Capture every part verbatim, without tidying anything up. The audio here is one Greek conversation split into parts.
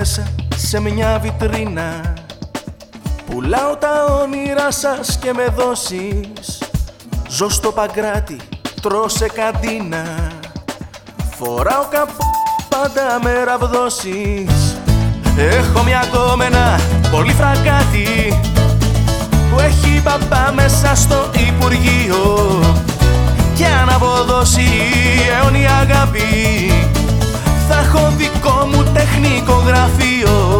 μέσα σε μια βιτρίνα. Πουλάω τα όνειρά σας και με δώσεις. Ζω στο Παγκράτη, τρώω σε καντίνα. Φοράω καπό, πάντα με ραβδόσεις. Έχω μια κόμενα, πολύ φραγκάτη, που έχει μπαμπά μέσα στο Υπουργείο. Και αν αποδώσει αιώνια αγάπη, θα έχω δικό μου τεχνικό γραφείο.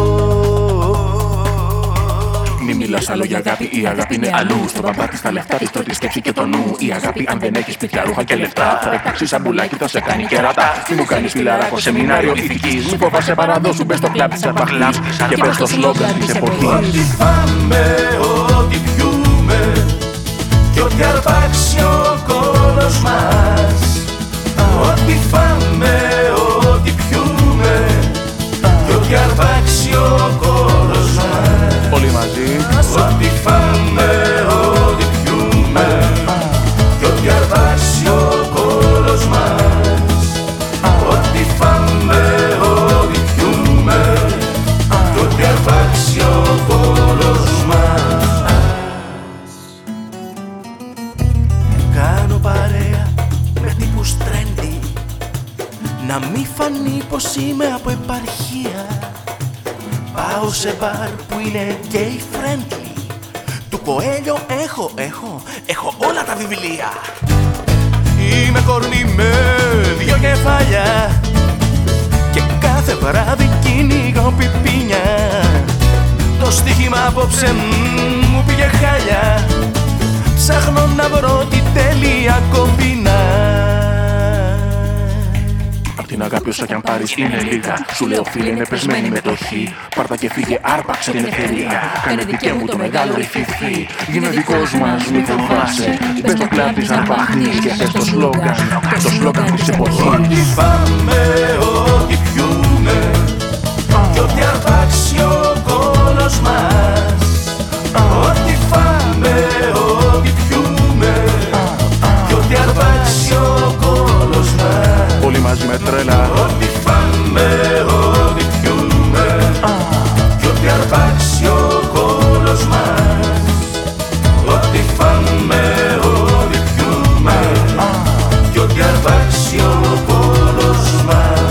Μη μιλάς άλλο για αγάπη, η αγάπη είναι αλλού. Στο μπαμπά της, τα λεφτά της, τρώει τη σκέψη και το νου. Η αγάπη, αν δεν έχεις σπίτια, ρούχα και λεφτά, θα πετάξει σαν μπουλάκι, θα σε κάνει κερατά. Μη μου κάνεις φιλαράκο, σεμινάριο ηθικής. Μη φοβάσαι παραδόσου, μπες στο κλαμπ της αρπαχλής και πες το σλόγγαν της εποχής. Ό,τι φάμε, ό,τι πιούμε κι ό,τι αρπάξει ο κόλος μας. Ό,τι φάμε, ό,τι πιούμε κι ό,τι αρπάξει ο κόλος μας. Όλοι μαζί. Ό,τι φάμε, ό,τι πιούμε κι ό,τι αρπάξει ο κόλος μας. Ό,τι φάμε, ό,τι πιούμε κι ό,τι αρπάξει ο κόλος μας. Κάνω παρέα με τύπους trendy, να μη φανεί πως είμαι από επαρχία. Πάω σε μπαρ που είναι gay friendly. Του Κοέλιο έχω, έχω, έχω όλα τα βιβλία. Είμαι κορνή με δυο κεφάλια και κάθε βράδυ κυνηγώ πιπίνια. Το στοίχημα απόψε μου πήγε χάλια. Ψάχνω να βρω την τέλεια κομπίνα. Απ' την αγάπη όσα κι αν πάρεις είναι λίγα. Σου λέω φίλε είναι πεσμένη μετοχή. Πάρτα και φύγε, άρπαξε την ευκαιρία. Κάνε δικαίου το μεγάλο ρηφιφί. Γίνε δικός μας, μη φοβάσαι. Μπες στο κλαμπ της αρπαχνής και πες το σλόγγαν, το σλόγγαν της εποχής. Ό,τι φάμε, ό,τι πιούμε κι ό,τι αρπάξει ο κόλος μας. Ό,τι φάμε, ό,τι πιούμε κι ό,τι αρπάξει ο κόλος μας. Όλοι μαζί με τρέλα. Ό,τι φάμε, ό,τι πιούμε κι ό,τι αρπάξει ο κόλος μας. Ό,τι φάμε, ό,τι πιούμε κι ό,τι αρπάξει ο κόλος μας.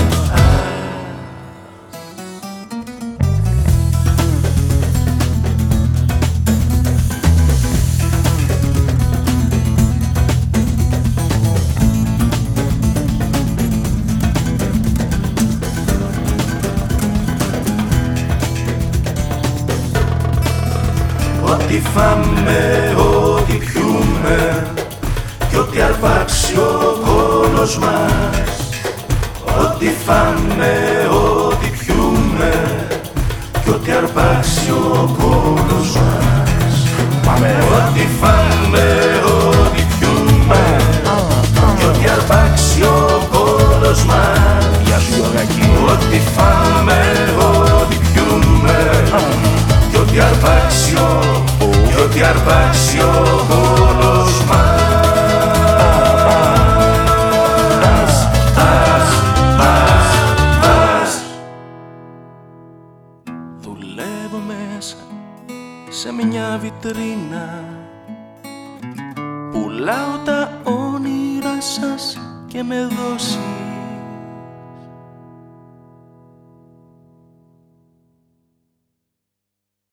Ό,τι φάμε, ό,τι πιούμε κι ό,τι αρπάξει ο κόλος μας. Ό,τι φάμε, ό,τι πιούμε κι ό,τι αρπάξει ο κόλος μας. Πάμε. Ό,τι φάμε, ό,τι πιούμε κι ό,τι αρπάξει ο κόλος μας. Γεια σου Γιωργάκη. Ό,τι φάμε, ό,τι πιούμε κι ό,τι αρπάξει ο, κι ό,τι αρπάξει ο κόλος μας. Ας, ας, ας. Δουλεύω μέσα σε μια βιτρίνα. Πουλάω τα όνειρά σας και με δώσεις.